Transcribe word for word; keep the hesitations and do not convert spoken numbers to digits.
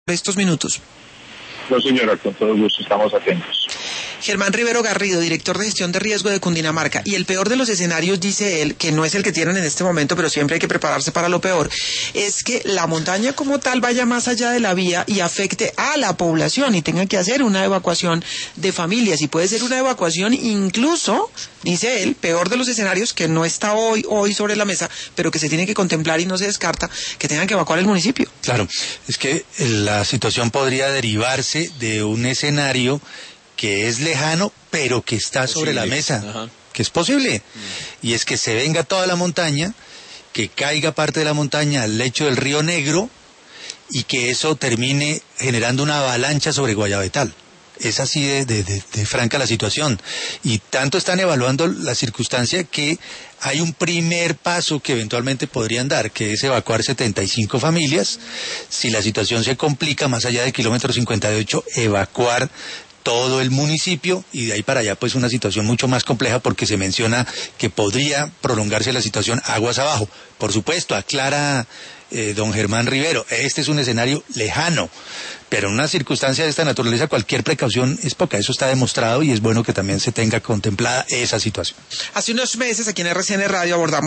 estos minutos. No, señora, con todo gusto, estamos atentos. Germán Rivero Garrido, director de gestión de riesgo de Cundinamarca. Y el peor de los escenarios, dice él, que no es el que tienen en este momento, pero siempre hay que prepararse para lo peor, es que la montaña como tal vaya más allá de la vía y afecte a la población y tenga que hacer una evacuación de familias. Y puede ser una evacuación incluso, dice él, peor de los escenarios, que no está hoy, hoy sobre la mesa, pero que se tiene que contemplar y no se descarta, que tengan que evacuar el municipio. Claro, es que la situación podría derivarse de un escenario que es lejano, pero que está sobre la mesa, Ajá. que es posible, mm. y es que se venga toda la montaña, que caiga parte de la montaña al lecho del río Negro, y que eso termine generando una avalancha sobre Guayabetal. Es así de, de, de, de franca la situación, y tanto están evaluando la circunstancia que hay un primer paso que eventualmente podrían dar, que es evacuar setenta y cinco familias. Si la situación se complica más allá del kilómetro cincuenta y ocho, evacuar todo el municipio, y de ahí para allá pues una situación mucho más compleja, porque se menciona que podría prolongarse la situación aguas abajo. Por supuesto, aclara eh, don Germán Rivero, este es un escenario lejano, pero en una circunstancia de esta naturaleza cualquier precaución es poca, eso está demostrado, y es bueno que también se tenga contemplada esa situación. Hace unos meses aquí en R C N Radio abordamos